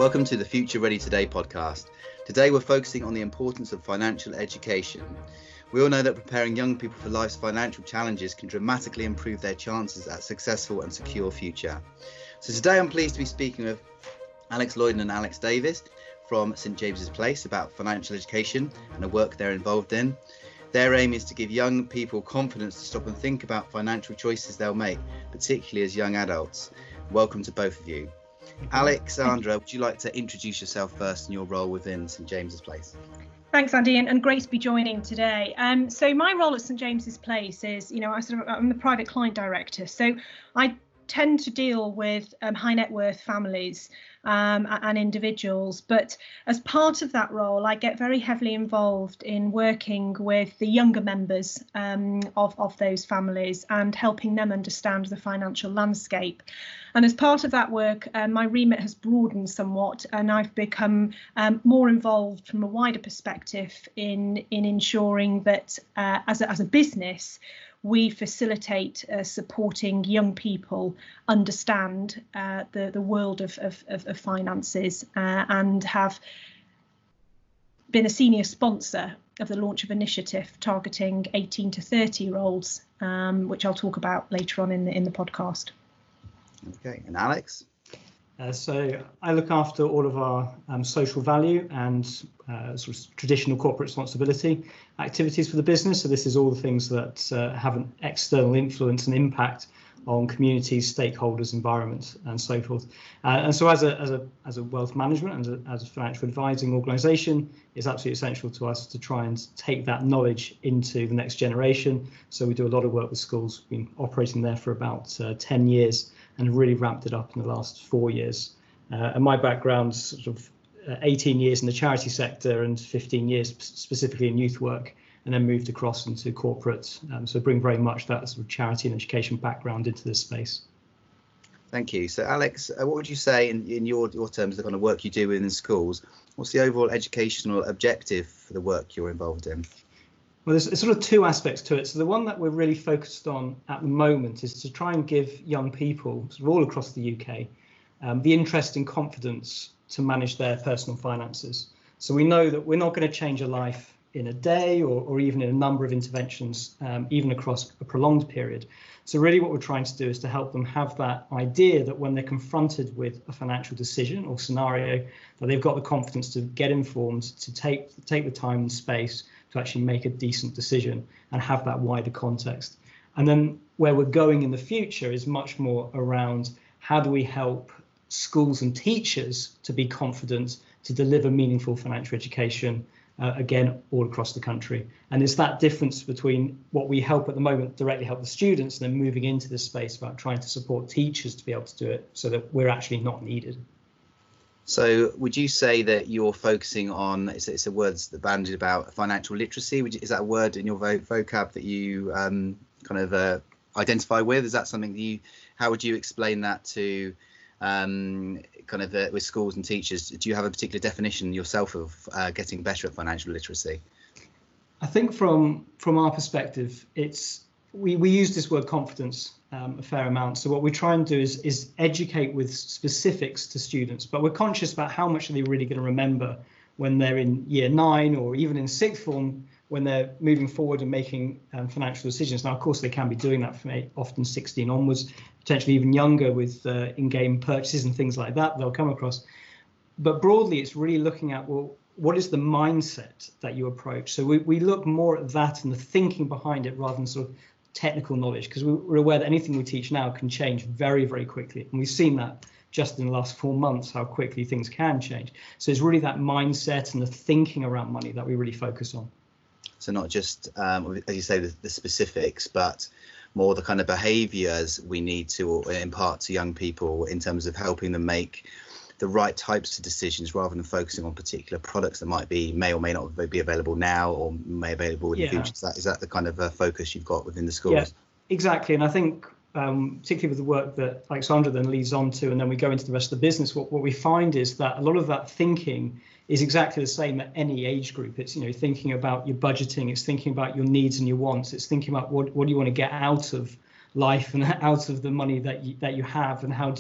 Welcome to the Future Ready Today podcast. Today we're focusing on the importance of financial education. We all know that preparing young people for life's financial challenges can dramatically improve their chances at a successful and secure future. So today I'm pleased to be speaking with Alex Lloyden and Alex Davis from St James's Place about financial education and the work they're involved in. Their aim is to give young people confidence to stop and think about financial choices they'll make, particularly as young adults. Welcome to both of you. Alexandra, would you like to introduce yourself first and your role within St James's Place? Thanks, Andy, and great to be joining today. So my role at St James's Place is, I'm the private client director. So I tend to deal with high net worth families and individuals. But as part of that role, I get very heavily involved in working with the younger members of those families and helping them understand the financial landscape. And as part of that work, my remit has broadened somewhat, and I've become more involved from a wider perspective in ensuring that as a business, we facilitate supporting young people understand the world of finances and have been a senior sponsor of the launch of an initiative targeting 18 to 30-year-olds, which I'll talk about later on in the podcast. Okay, and Alex? So I look after all of our social value and sort of traditional corporate responsibility activities for the business. So this is all the things that have an external influence and impact on communities, stakeholders, environment, and so forth. And so as a wealth management and as a financial advising organisation, it's absolutely essential to us to try and take that knowledge into the next generation. So we do a lot of work with schools. We've been operating there for about 10 years. And really ramped it up in the last 4 years. And my background's sort of 18 years in the charity sector and 15 years specifically in youth work, and then moved across into corporate. So bring very much that sort of charity and education background into this space. Thank you. So Alex, what would you say in your terms, the kind of work you do within schools? What's the overall educational objective for the work you're involved in? Well, there's sort of two aspects to it. So the one that we're really focused on at the moment is to try and give young people sort of all across the UK the interest and confidence to manage their personal finances. So we know that we're not going to change a life in a day or even in a number of interventions, even across a prolonged period. So really what we're trying to do is to help them have that idea that when they're confronted with a financial decision or scenario, that they've got the confidence to get informed, to take the time and space to actually make a decent decision and have that wider context. And then where we're going in the future is much more around how do we help schools and teachers to be confident to deliver meaningful financial education, again, all across the country. And it's that difference between what we help at the moment, directly help the students, and then moving into this space about trying to support teachers to be able to do it so that we're actually not needed. So would you say that you're focusing on, it's a word that's bandied about, financial literacy? Is that a word in your vocab that you identify with? Is that something that how would you explain that to with schools and teachers? Do you have a particular definition yourself of getting better at financial literacy? I think from our perspective, we use this word confidence a fair amount. So what we try and do is educate with specifics to students, but we're conscious about how much are they really going to remember when they're in year 9 or even in sixth form when they're moving forward and making financial decisions. Now, of course, they can be doing that from often 16 onwards, potentially even younger with in-game purchases and things like that they'll come across. But broadly, it's really looking at, well, what is the mindset that you approach? So we look more at that and the thinking behind it rather than sort of technical knowledge, because we're aware that anything we teach now can change very, very quickly. And we've seen that just in the last 4 months, how quickly things can change. So it's really that mindset and the thinking around money that we really focus on. So not just, as you say, the specifics, but more the kind of behaviours we need to impart to young people in terms of helping them make the right types of decisions rather than focusing on particular products that may or may not be available now or may be available in the future. Is that the kind of focus you've got within the schools? Yeah, exactly. And I think particularly with the work that Alexandra then leads on to, and then we go into the rest of the business, what we find is that a lot of that thinking is exactly the same at any age group. It's, thinking about your budgeting, it's thinking about your needs and your wants, it's thinking about what do you want to get out of life and out of the money that you have, and how do you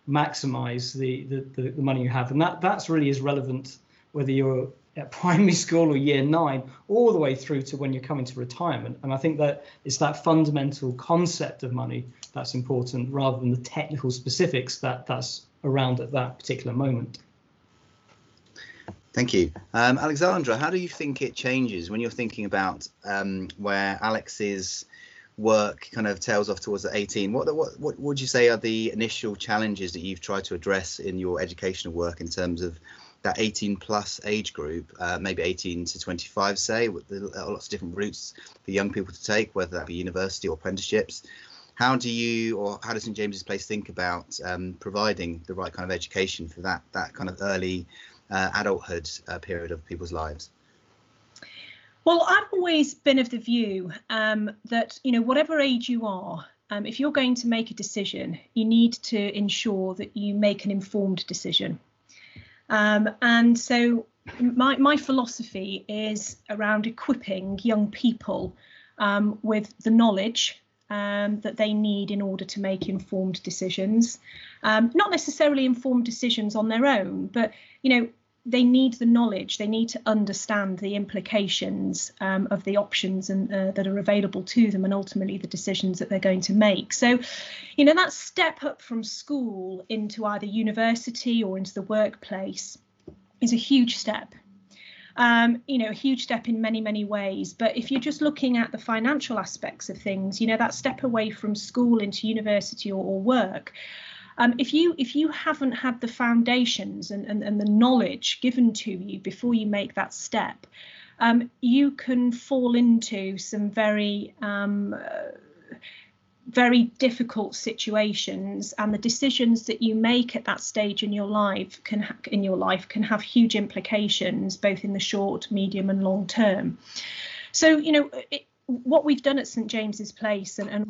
maximise the money you have. And that's really as relevant whether you're at primary school or year 9, all the way through to when you're coming to retirement. And I think that it's that fundamental concept of money that's important, rather than the technical specifics that's around at that particular moment. Thank you. Alexandra, how do you think it changes when you're thinking about where Alex's work kind of tails off towards the 18? What would you say are the initial challenges that you've tried to address in your educational work in terms of that 18 plus age group, maybe 18 to 25, say, with lots of different routes for young people to take, whether that be university or apprenticeships? How do you, or how does St James's Place think about providing the right kind of education for that kind of early adulthood period of people's lives? Well, I've always been of the view that, whatever age you are, if you're going to make a decision, you need to ensure that you make an informed decision. And so my philosophy is around equipping young people with the knowledge that they need in order to make informed decisions, not necessarily informed decisions on their own, but, they need the knowledge, they need to understand the implications of the options and that are available to them, and ultimately the decisions that they're going to make. So, that step up from school into either university or into the workplace is a huge step. A huge step in many, many ways. But if you're just looking at the financial aspects of things, that step away from school into university or work, if you haven't had the foundations and the knowledge given to you before you make that step, you can fall into some very very difficult situations, and the decisions that you make at that stage in your life can have huge implications, both in the short, medium and long term. So what we've done at St James's Place and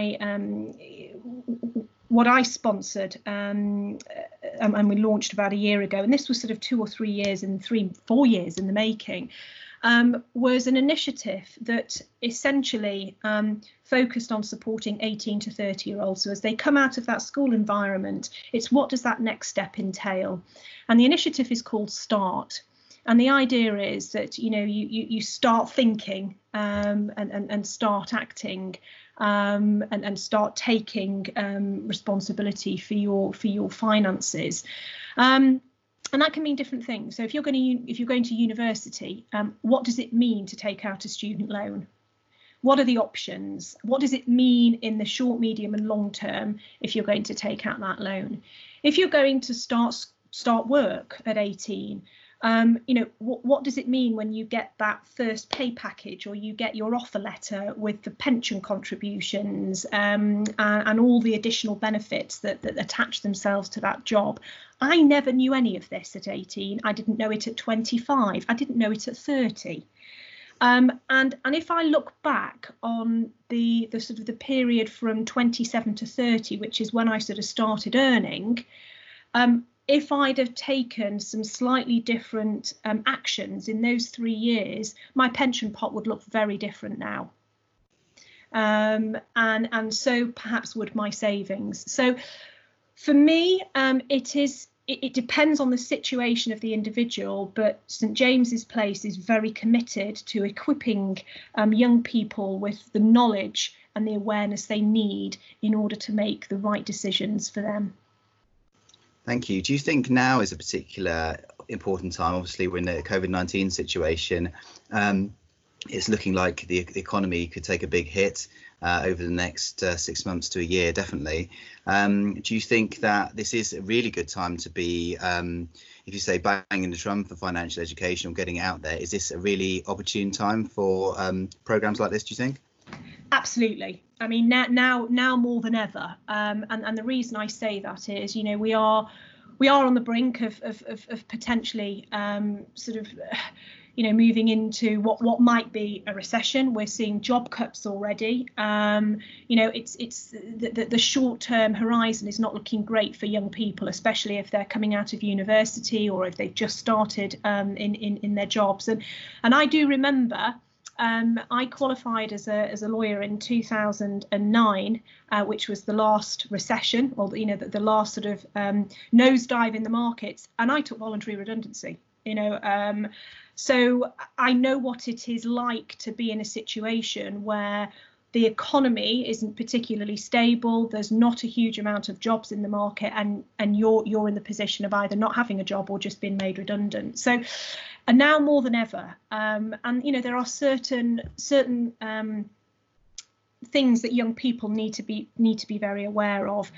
what I sponsored and we launched about a year ago, and this was sort of 4 years in the making, was an initiative that essentially focused on supporting 18 to 30-year-olds. So as they come out of that school environment, it's what does that next step entail? And the initiative is called START. And the idea is that, you start thinking and start acting and start taking responsibility for your finances. And that can mean different things. So if you're going to university, what does it mean to take out a student loan? What are the options? What does it mean in the short, medium and long term if you're going to take out that loan? If you're going to start work at 18, what does it mean when you get that first pay package, or you get your offer letter with the pension contributions and all the additional benefits that attach themselves to that job? I never knew any of this at 18. I didn't know it at 25. I didn't know it at 30. And if I look back on the sort of the period from 27 to 30, which is when I sort of started earning, if I'd have taken some slightly different actions in those 3 years, my pension pot would look very different now. And so perhaps would my savings. So for me, it depends on the situation of the individual, but St James's Place is very committed to equipping young people with the knowledge and the awareness they need in order to make the right decisions for them. Thank you. Do you think now is a particular important time? Obviously, we're in the COVID-19 situation. It's looking like the economy could take a big hit over the next 6 months to a year, definitely. Do you think that this is a really good time to be, if you say banging the drum for financial education or getting it out there, is this a really opportune time for programs like this, do you think? Absolutely. I mean, now more than ever. And the reason I say that is, we are on the brink of potentially moving into what might be a recession. We're seeing job cuts already. It's the short-term horizon is not looking great for young people, especially if they're coming out of university or if they've just started in their jobs. And I do remember I qualified as a lawyer in 2009, which was the last recession, or the last sort of nosedive in the markets, and I took voluntary redundancy. So I know what it is like to be in a situation where the economy isn't particularly stable. There's not a huge amount of jobs in the market, and you're in the position of either not having a job or just being made redundant. So, and now more than ever, and there are certain things that young people need to be very aware of.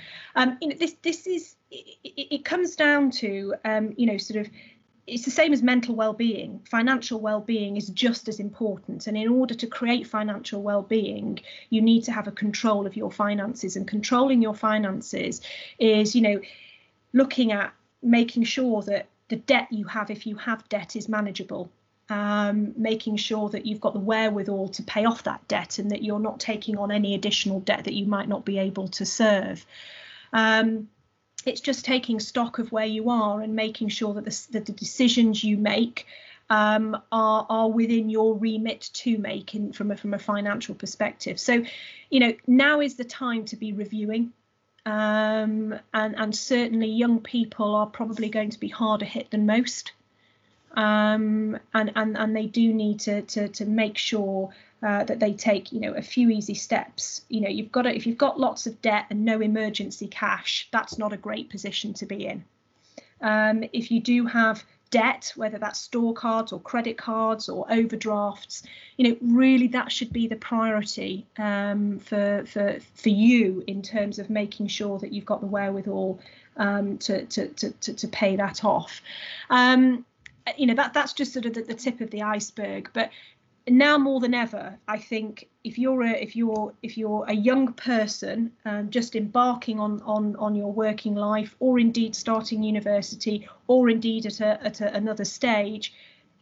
It comes down to sort of. It's the same as mental well-being. Financial well-being is just as important, and in order to create financial well-being, you need to have a control of your finances, and controlling your finances is looking at making sure that the debt you have, if you have debt, is manageable, making sure that you've got the wherewithal to pay off that debt, and that you're not taking on any additional debt that you might not be able to serve. It's just taking stock of where you are and making sure that the decisions you make are within your remit to make from a financial perspective. So, now is the time to be reviewing, and certainly young people are probably going to be harder hit than most, and they do need to make sure that they take a few easy steps. If you've got lots of debt and no emergency cash, that's not a great position to be in. If you do have debt, whether that's store cards or credit cards or overdrafts, really that should be the priority for you in terms of making sure that you've got the wherewithal to pay that off. That's just sort of the tip of the iceberg. But now more than ever, I think if you're a young person just embarking on your working life, or indeed starting university, or indeed at another stage,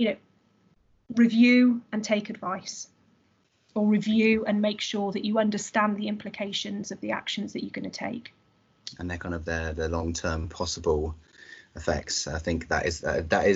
review and take advice, or review and make sure that you understand the implications of the actions that you're going to take. And they're kind of their long-term possible effects. I think that is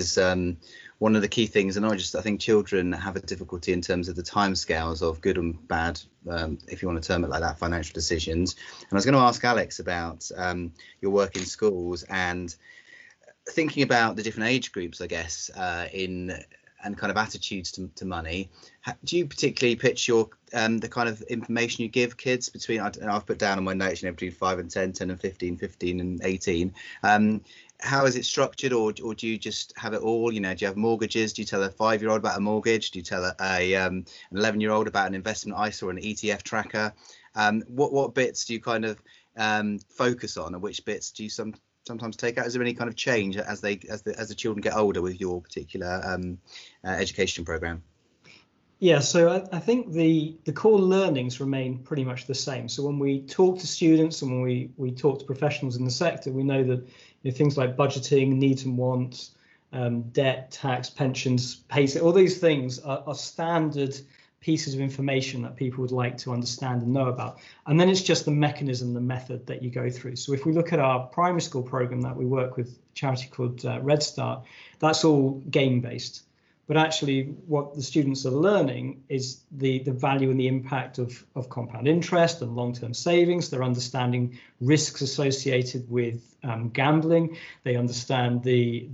one of the key things, and I think children have a difficulty in terms of the timescales of good and bad, if you want to term it like that, financial decisions. And I was going to ask Alex about your work in schools and thinking about the different age groups, I guess, and kind of attitudes to money. Do you particularly pitch your the kind of information you give kids between, I've put down on my notes, between 5 and 10, 10 and 15, 15 and 18. How is it structured, or do you just have it all? Do you have mortgages? Do you tell a 5-year-old about a mortgage? Do you tell an 11-year-old about an investment ISA or an ETF tracker? What bits do you kind of focus on, and which bits do you sometimes take out? Is there any kind of change as the children get older with your particular education program? Yeah, so I think the core learnings remain pretty much the same. So when we talk to students and when we talk to professionals in the sector, we know that things like budgeting, needs and wants, debt, tax, pensions, pay, all these things are standard pieces of information that people would like to understand and know about. And then it's just the mechanism, the method that you go through. So if we look at our primary school program that we work with, a charity called Red Start, that's all game based. But actually what the students are learning is the value and the impact of compound interest and long-term savings. They're understanding risks associated with gambling. They understand the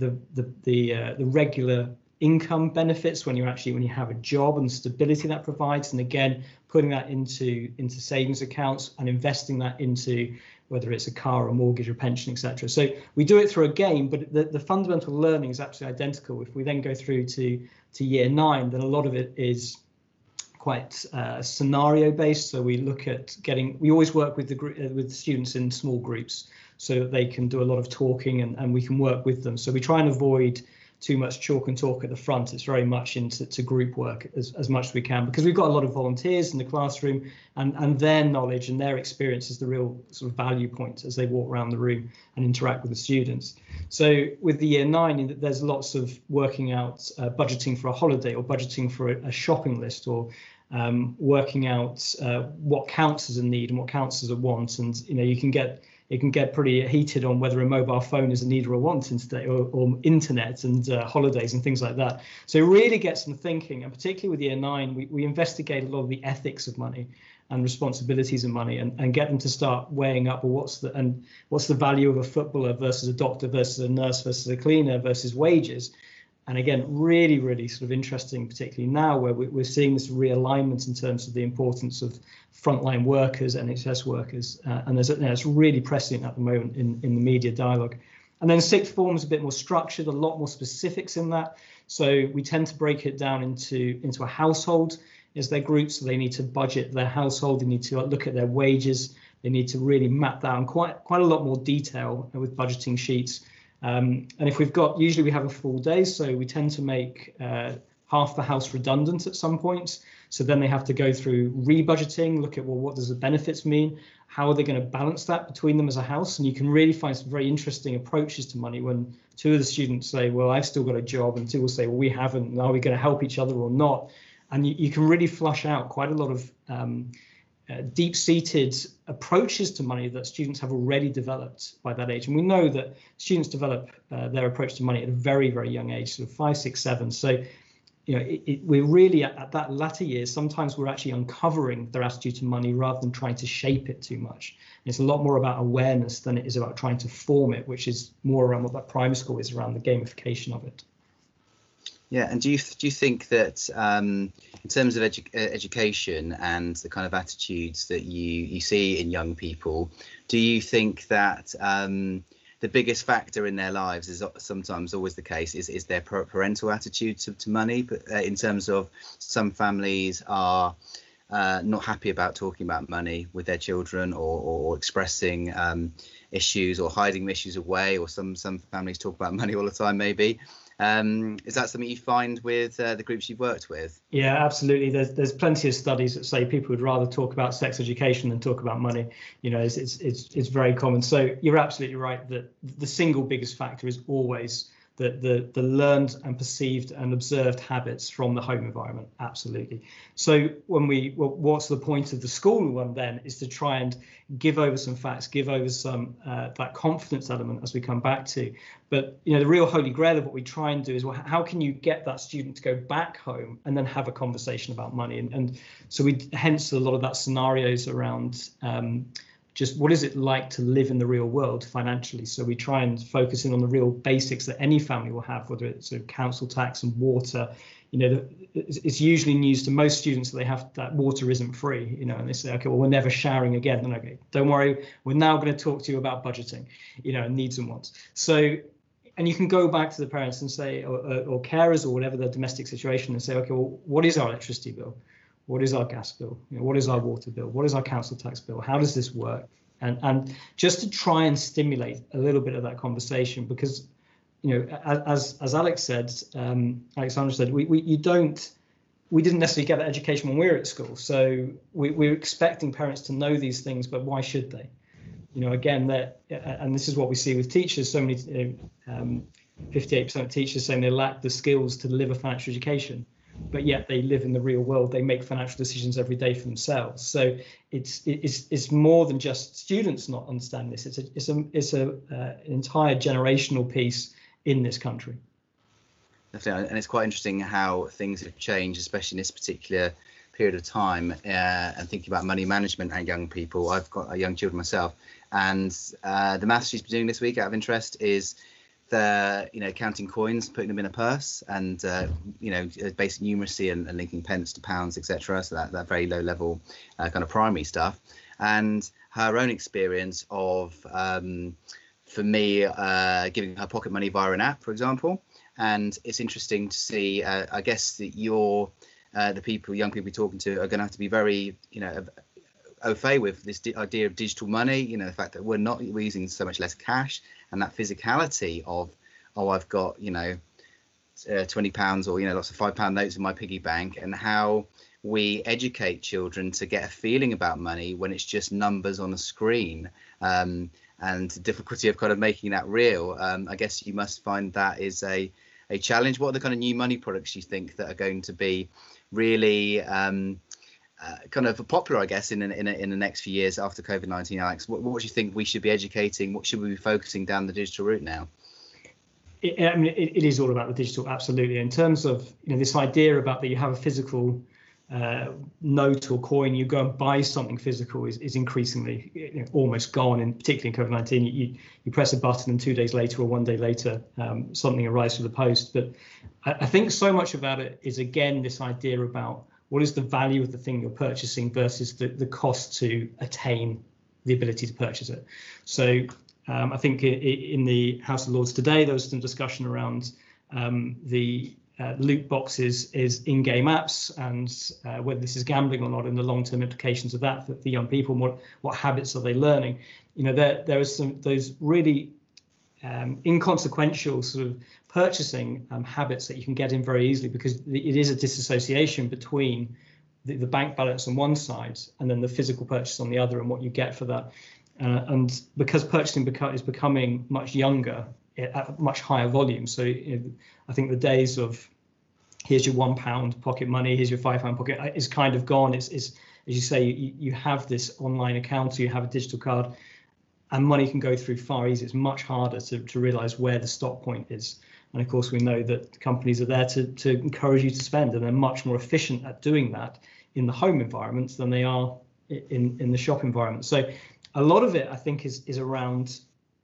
regular income benefits when you have a job, and the stability that provides, and again putting that into savings accounts and investing that into whether it's a car or mortgage or pension, etc. So we do it through a game, but the fundamental learning is absolutely identical. If we then go through to year 9, then a lot of it is quite scenario based. So we look at we always work with the students in small groups so that they can do a lot of talking and we can work with them. So we try and avoid too much chalk and talk at the front. It's very much into group work as much as we can, because we've got a lot of volunteers in the classroom, and their knowledge and their experience is the real sort of value point as they walk around the room and interact with the students. So with the year 9, there's lots of working out budgeting for a holiday, or budgeting for a shopping list, or working out what counts as a need and what counts as a want. And you can get it can get pretty heated on whether a mobile phone is a need or a want today, or internet and holidays and things like that. So it really gets them thinking, and particularly with Year 9, we investigate a lot of the ethics of money and responsibilities of money, and get them to start weighing up, well, what's the value of a footballer versus a doctor versus a nurse versus a cleaner versus wages. And again, really, really sort of interesting, particularly now where we're seeing this realignment in terms of the importance of frontline workers, NHS workers, and it's really prescient at the moment in the media dialogue. And then sixth form is a bit more structured, a lot more specifics in that. So we tend to break it down into a household as their group. So they need to budget their household, they need to look at their wages, they need to really map that in quite a lot more detail with budgeting sheets. And if usually we have a full day, so we tend to make half the house redundant at some points. So then they have to go through rebudgeting, look at, well, what does the benefits mean? How are they going to balance that between them as a house? And you can really find some very interesting approaches to money when two of the students say, well, I've still got a job, and two will say, well, we haven't. Are we going to help each other or not? And you can really flush out quite a lot of deep-seated approaches to money that students have already developed by that age. And we know that students develop their approach to money at a very, very young age, sort of 5, 6, 7. So, we're really at that latter years, sometimes we're actually uncovering their attitude to money rather than trying to shape it too much. And it's a lot more about awareness than it is about trying to form it, which is more around what that primary school is, around the gamification of it. Yeah, and do you think that in terms of education and the kind of attitudes that you see in young people, do you think that the biggest factor in their lives is sometimes always the case is their parental attitude to money? But in terms of some families are not happy about talking about money with their children, or expressing issues, or hiding issues away, or some families talk about money all the time, maybe. Is that something you find with the groups you've worked with? Yeah, absolutely. There's plenty of studies that say people would rather talk about sex education than talk about money. It's very common. So you're absolutely right that the single biggest factor is always the learned and perceived and observed habits from the home environment. Absolutely. So what's the point of the school one then is to try and give over some facts, give over some that confidence element as we come back to. But the real holy grail of what we try and do is, well, how can you get that student to go back home and then have a conversation about money? And so hence a lot of that scenarios around just what is it like to live in the real world financially. So we try and focus in on the real basics that any family will have, whether it's council tax and water. It's usually news to most students that water isn't free, and they say, okay, well, we're never showering again. And okay, don't worry, we're now going to talk to you about budgeting, and needs and wants. So, and you can go back to the parents and say, or carers, or whatever their domestic situation, and say, okay, well, what is our electricity bill? What is our gas bill? What is our water bill? What is our council tax bill? How does this work? And just to try and stimulate a little bit of that conversation, because, as Alex said, Alexandra said, we didn't necessarily get that education when we were at school. So we're expecting parents to know these things, but why should they? Again, and this is what we see with teachers. So many, 58% of teachers saying they lack the skills to deliver financial education, but yet they live in the real world. They make financial decisions every day for themselves. So it's more than just students not understanding this. It's an entire generational piece in this country. Definitely, and it's quite interesting how things have changed, especially in this particular period of time. And thinking about money management and young people, I've got young children myself, and the maths she's been doing this week, out of interest, is counting coins, putting them in a purse, and basic numeracy and linking pence to pounds, etc. So that very low level kind of primary stuff, and her own experience of for me giving her pocket money via an app, for example. And it's interesting to see, I guess, that young people you're talking to are going to have to be very au fait with this idea of digital money, the fact that we're using so much less cash, and that physicality of, I've got £20 or lots of £5 notes in my piggy bank, and how we educate children to get a feeling about money when it's just numbers on a screen, and the difficulty of kind of making that real. I guess you must find that is a challenge. What are the kind of new money products you think that are going to be really kind of popular, I guess, in the next few years after COVID-19, Alex? What do you think we should be educating? What should we be focusing down the digital route now? It is all about the digital, absolutely. In terms of this idea about that you have a physical note or coin, you go and buy something physical is increasingly almost gone. And particularly in COVID-19, you press a button and 2 days later or 1 day later something arrives for the post. But I think so much about it is, again, this idea about what is the value of the thing you're purchasing versus the cost to attain the ability to purchase it. So I think in the House of Lords today, there was some discussion around the loot boxes is in-game apps and whether this is gambling or not, and the long-term implications of that for young people, and what habits are they learning. There is those really inconsequential sort of purchasing habits that you can get in very easily, because it is a disassociation between the bank balance on one side and then the physical purchase on the other, and what you get for that. And because purchasing is becoming much younger at much higher volume, so I think the days of here's your £1 pocket money, here's your £5 pocket is kind of gone. It's as you say, you have this online account, or you have a digital card, and money can go through far easier. It's much harder to realise where the stop point is. And of course, we know that companies are there to encourage you to spend, and they're much more efficient at doing that in the home environments than they are in the shop environment. So a lot of it, I think, is around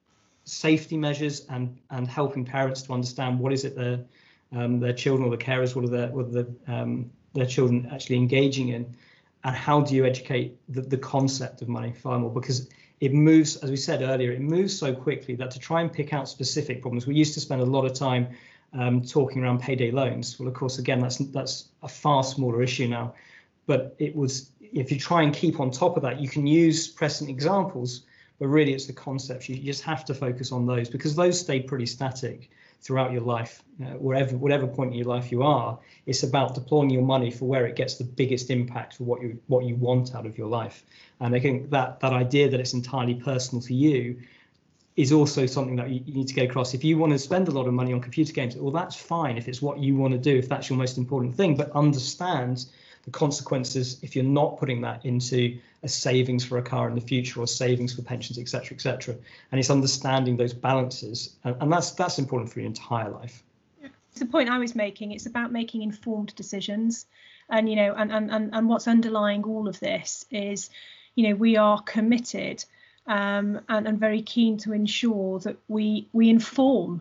safety measures and helping parents to understand what is it their children or the carers, what are their children actually engaging in, and how do you educate the concept of money far more, because it moves, as we said earlier, it moves so quickly that to try and pick out specific problems, we used to spend a lot of time talking around payday loans. Well, of course, again, that's a far smaller issue now, but it was, if you try and keep on top of that, you can use precedent examples, but really it's the concepts. You just have to focus on those, because those stay pretty static throughout your life, whatever point in your life you are. It's about deploying your money for where it gets the biggest impact for what you want out of your life. And I think that idea that it's entirely personal to you is also something that you need to get across. If you want to spend a lot of money on computer games, well, that's fine if it's what you want to do, if that's your most important thing, but understand the consequences if you're not putting that into a savings for a car in the future, or savings for pensions, etc., etc. And it's understanding those balances, and that's important for your entire life. It's the point I was making. It's about making informed decisions, and and what's underlying all of this is, we are committed and very keen to ensure that we inform.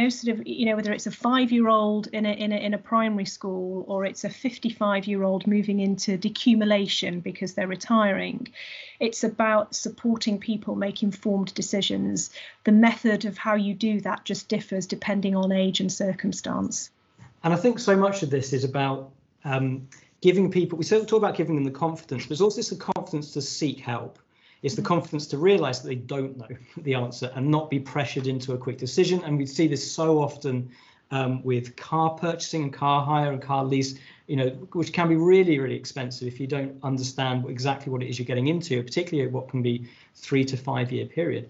Whether it's a 5-year-old in a primary school, or it's a 55-year-old moving into decumulation because they're retiring, it's about supporting people make informed decisions. The method of how you do that just differs depending on age and circumstance. And I think so much of this is about giving people, we talk about giving them the confidence, but there's also the confidence to seek help. It's the confidence to realise that they don't know the answer and not be pressured into a quick decision. And we see this so often with car purchasing and car hire and car lease, which can be really, really expensive if you don't understand exactly what it is you're getting into, particularly what can be 3 to 5 year period.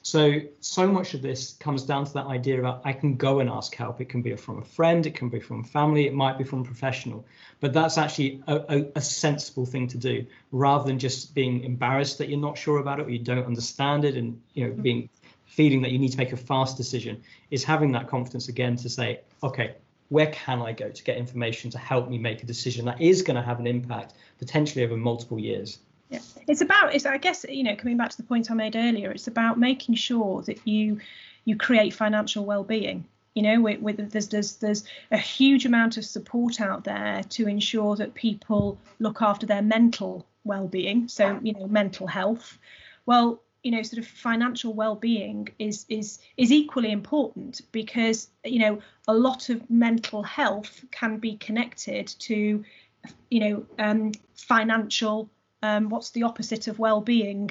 So much of this comes down to that idea about I can go and ask help. It can be from a friend, it can be from family, it might be from a professional, but that's actually a sensible thing to do, rather than just being embarrassed that you're not sure about it or you don't understand it, and feeling that you need to make a fast decision. Is having that confidence again to say, okay, where can I go to get information to help me make a decision that is going to have an impact potentially over multiple years. Yeah, I guess, coming back to the point I made earlier, it's about making sure that you create financial well-being. There's a huge amount of support out there to ensure that people look after their mental well-being. So, mental health. Well, sort of financial well-being is equally important, because, a lot of mental health can be connected to, financial. What's the opposite of well-being?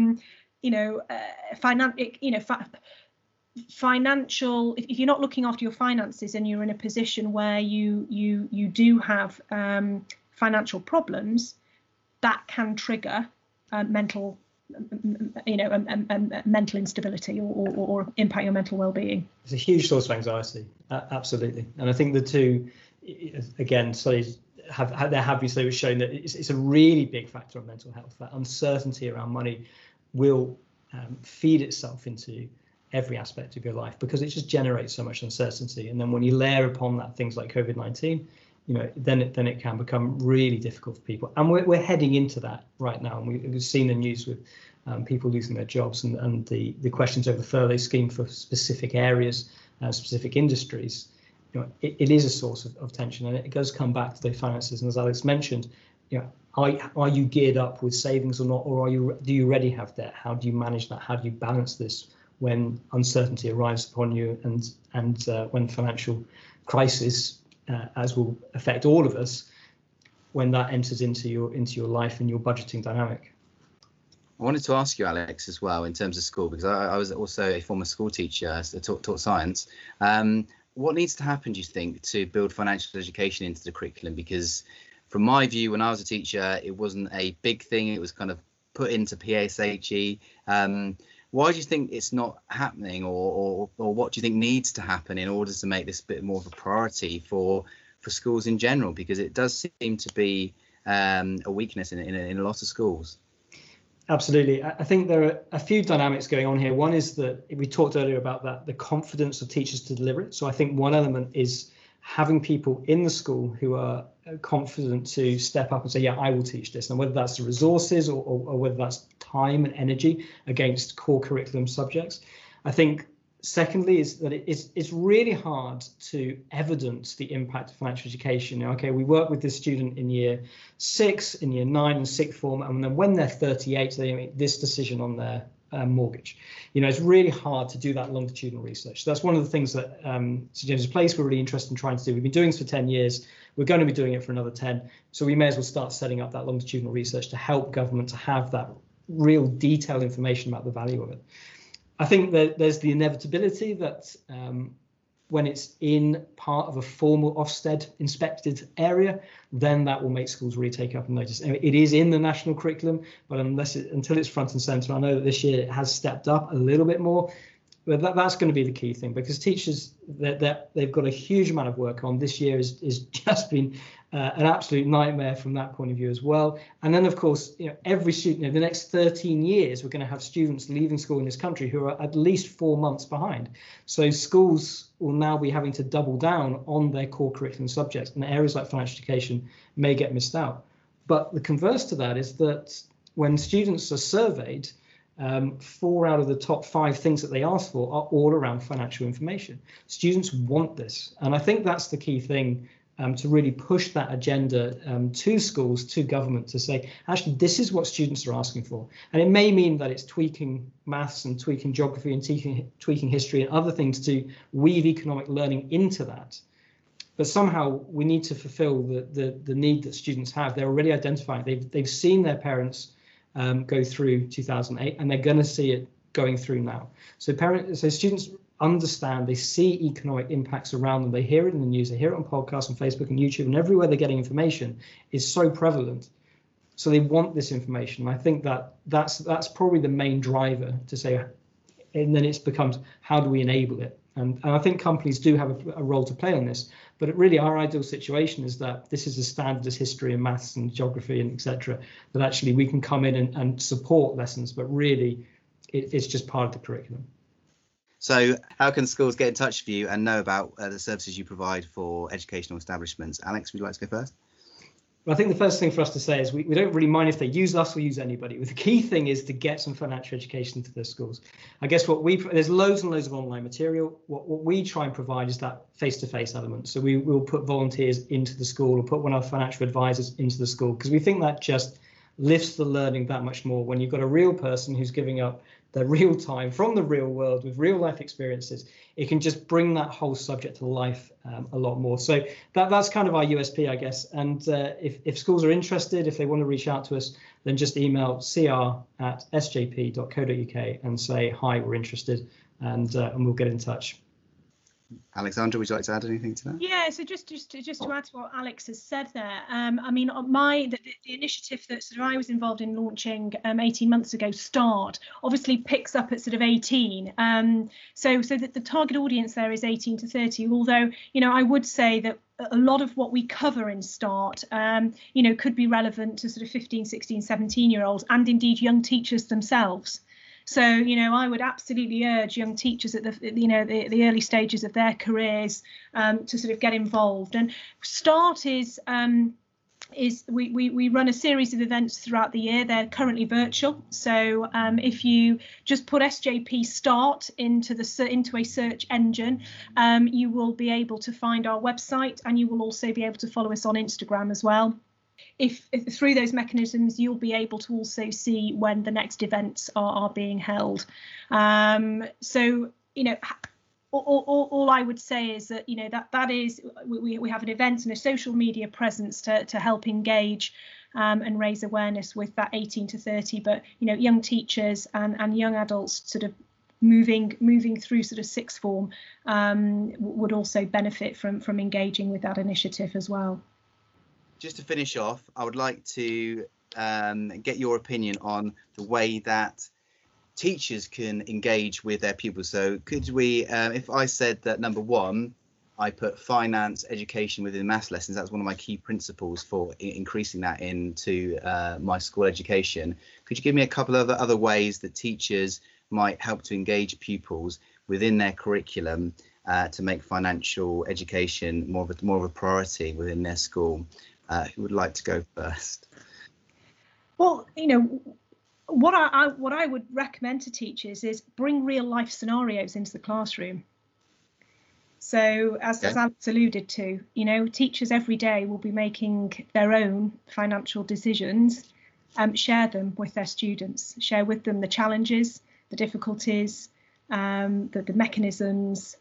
Financial. If you're not looking after your finances and you're in a position where you do have financial problems, that can trigger mental instability or impact your mental well-being. It's a huge source of anxiety, absolutely. And I think the two, again, studies there have been shown that it's a really big factor on mental health. That uncertainty around money will feed itself into every aspect of your life because it just generates so much uncertainty. And then when you layer upon that things like COVID-19, then it can become really difficult for people. And we're heading into that right now. And we've seen the news with people losing their jobs and the questions over the furlough scheme for specific areas, specific industries. It is a source of tension, and it does come back to the finances. And as Alex mentioned, are you geared up with savings or not, or do you already have debt? How do you manage that? How do you balance this when uncertainty arrives upon you and when financial crisis, as will affect all of us, when that enters into your life and your budgeting dynamic? I wanted to ask you, Alex, as well, in terms of school, because I was also a former school teacher, so taught science. What needs to happen, do you think, to build financial education into the curriculum? Because from my view, when I was a teacher, it wasn't a big thing. It was kind of put into PSHE. Why do you think it's not happening, or what do you think needs to happen in order to make this a bit more of a priority for schools in general? Because it does seem to be a weakness in a lot of schools. Absolutely. I think there are a few dynamics going on here. One is that we talked earlier about the confidence of teachers to deliver it. So I think one element is having people in the school who are confident to step up and say, yeah, I will teach this. And whether that's the resources or whether that's time and energy against core curriculum subjects. I think secondly is that it's really hard to evidence the impact of financial education. Okay, we work with this student in year 6, in year 9 and sixth form, and then when they're 38, they make this decision on their mortgage. It's really hard to do that longitudinal research. So that's one of the things that St James's Place we're really interested in trying to do. We've been doing this for 10 years. We're going to be doing it for another 10. So we may as well start setting up that longitudinal research to help government to have that real detailed information about the value of it. I think that there's the inevitability that when it's in part of a formal Ofsted inspected area, then that will make schools really take up and notice. It is in the national curriculum, but until it's front and centre, I know that this year it has stepped up a little bit more. But that's going to be the key thing, because teachers, they've got a huge amount of work on. This year is just been an absolute nightmare from that point of view as well. And then, of course, every student in the next 13 years, we're going to have students leaving school in this country who are at least 4 months behind. So schools will now be having to double down on their core curriculum subjects, and areas like financial education may get missed out. But the converse to that is that when students are surveyed, 4 out of the top 5 things that they ask for are all around financial information. Students want this. And I think that's the key thing, to really push that agenda to schools, to government, to say, actually, this is what students are asking for. And it may mean that it's tweaking maths and tweaking geography and tweaking history and other things to weave economic learning into that. But somehow we need to fulfill the need that students have. They're already identifying. They've seen their parents go through 2008, and they're going to see it going through now. So students understand, they see economic impacts around them, they hear it in the news, they hear it on podcasts and Facebook and YouTube, and everywhere they're getting information is so prevalent. So they want this information. And I think that's probably the main driver to say, and then it becomes, how do we enable it? And I think companies do have a role to play on this, but really our ideal situation is that this is as standard as history and maths and geography and etc., that actually we can come in and support lessons, but really it's just part of the curriculum. So how can schools get in touch with you and know about the services you provide for educational establishments? Alex, would you like to go first? Well, I think the first thing for us to say is we don't really mind if they use us or use anybody. The key thing is to get some financial education to their schools. I guess there's loads and loads of online material. What we try and provide is that face-to-face element. So we will put volunteers into the school or put one of our financial advisors into the school, because we think that just lifts the learning that much more when you've got a real person who's giving up their real time from the real world with real life experiences. It can just bring that whole subject to life a lot more. So that's kind of our USP, I guess. And if schools are interested, if they want to reach out to us, then just email cr@sjp.co.uk and say, hi, we're interested, and we'll get in touch. Alexandra, would you like to add anything to that? Yeah, so just to add to what Alex has said there, I mean, the initiative that sort of I was involved in launching 18 months ago, START, obviously picks up at sort of 18. So that the target audience there is 18 to 30, although, you know, I would say that a lot of what we cover in START, you know, could be relevant to sort of 15, 16, 17-year-olds and indeed young teachers themselves. So, you know, I would absolutely urge young teachers at the early stages of their careers to sort of get involved. And START is we run a series of events throughout the year. They're currently virtual. So if you just put SJP START into a search engine, you will be able to find our website, and you will also be able to follow us on Instagram as well. If through those mechanisms, you'll be able to also see when the next events are being held. So, you know, all I would say is that, you know, that is we have an event and a social media presence to help engage and raise awareness with that 18 to 30. But, you know, young teachers and young adults sort of moving through sort of sixth form would also benefit from engaging with that initiative as well. Just to finish off, I would like to get your opinion on the way that teachers can engage with their pupils. So could we, if I said that number one, I put finance education within maths lessons, that's one of my key principles for increasing that into my school education. Could you give me a couple of other ways that teachers might help to engage pupils within their curriculum to make financial education more of a priority within their school? Who would like to go first? Well, you know, what I would recommend to teachers is bring real life scenarios into the classroom. So as Alex alluded to, you know, teachers every day will be making their own financial decisions. Share them with their students. Share with them the challenges, the difficulties, the mechanisms,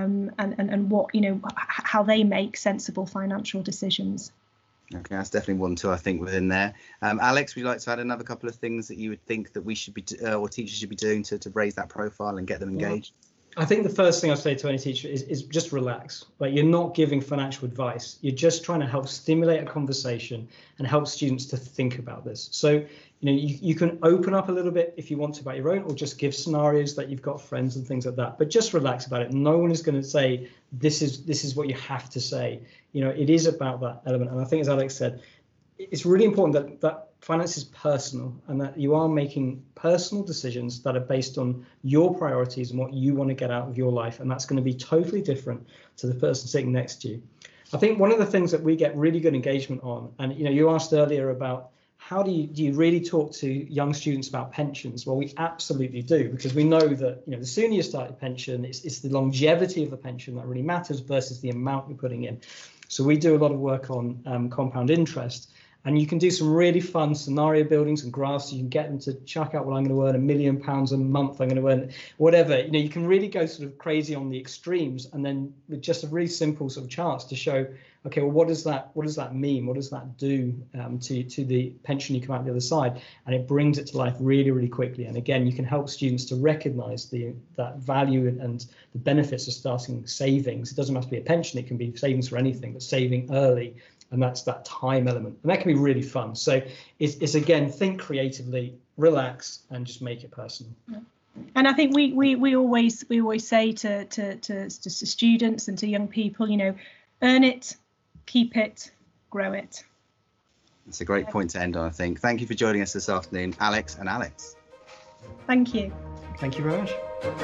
and what, you know, how they make sensible financial decisions. Okay, that's definitely one too, I think, within there. Alex, would you like to add another couple of things that you would think that we should be or teachers should be doing to raise that profile and get them engaged? I think the first thing I'd say to any teacher is just relax. Like, you're not giving financial advice. You're just trying to help stimulate a conversation and help students to think about this. So, you know, you can open up a little bit if you want to about your own, or just give scenarios that you've got friends and things like that. But just relax about it. No one is going to say this is what you have to say. You know, it is about that element. And I think, as Alex said, it's really important that finance is personal, and that you are making personal decisions that are based on your priorities and what you want to get out of your life. And that's going to be totally different to the person sitting next to you. I think one of the things that we get really good engagement on, and, you know, you asked earlier about how do you really talk to young students about pensions? Well, we absolutely do, because we know that, you know, the sooner you start your pension, it's the longevity of the pension that really matters versus the amount you're putting in. So we do a lot of work on compound interest. And you can do some really fun scenario buildings and graphs. You can get them to chuck out, well, I'm going to earn £1 million a month. I'm going to earn whatever. You know, you can really go sort of crazy on the extremes, and then with just a really simple sort of charts to show, okay, well, what does that mean? What does that do to the pension you come out the other side? And it brings it to life really, really quickly. And again, you can help students to recognise that value and the benefits of starting savings. It doesn't have to be a pension. It can be savings for anything, but saving early. And that's that time element, and that can be really fun. So it's again, think creatively, relax, and just make it personal. And I think we always say to students and to young people, you know, earn it, keep it, grow it. It's a great point to end on, I think. Thank you for joining us this afternoon, Alex and Alex. Thank you. Thank you very much.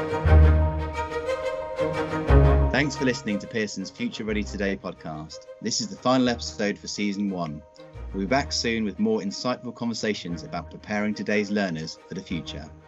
Thanks for listening to Pearson's Future Ready Today podcast. This is the final episode for season 1. We'll be back soon with more insightful conversations about preparing today's learners for the future.